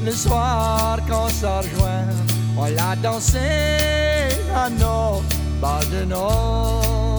Le soir qu'on se rejoint, on l'a dansé à nos bas de nos